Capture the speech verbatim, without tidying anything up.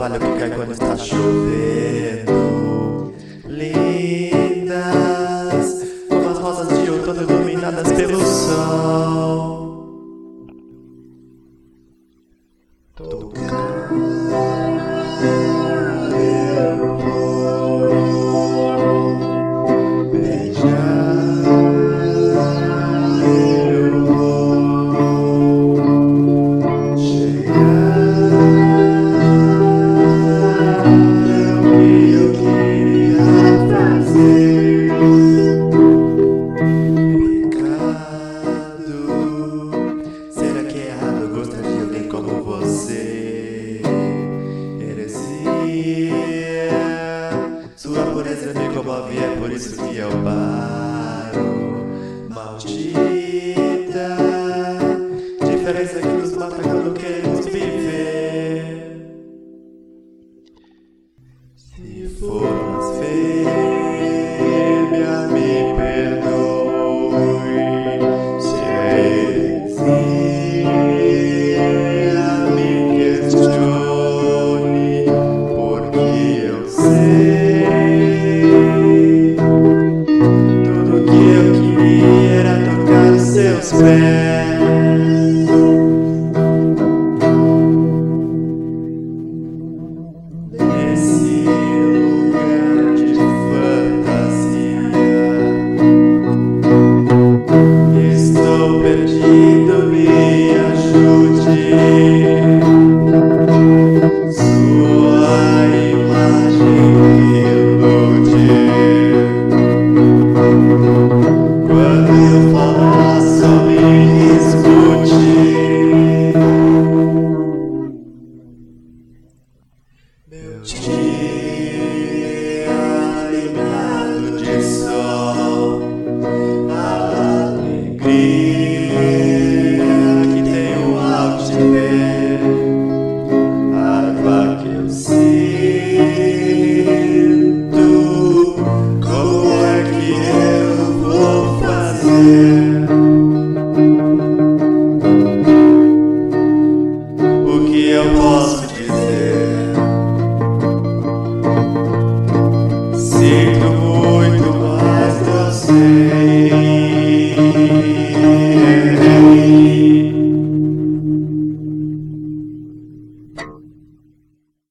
orvalho que cai quando está chovendo. Lindas, como as rosas de outono iluminadas pelo sol. Tocar eu vou, beijar eu vou, chegar é o que eu queria fazer. Pecado, será que é errado gostar de alguém como você? Heresia, sua pureza me comove, é por isso que eu paro. Maldita diferença que nos mata quando queremos viver. Se formos feios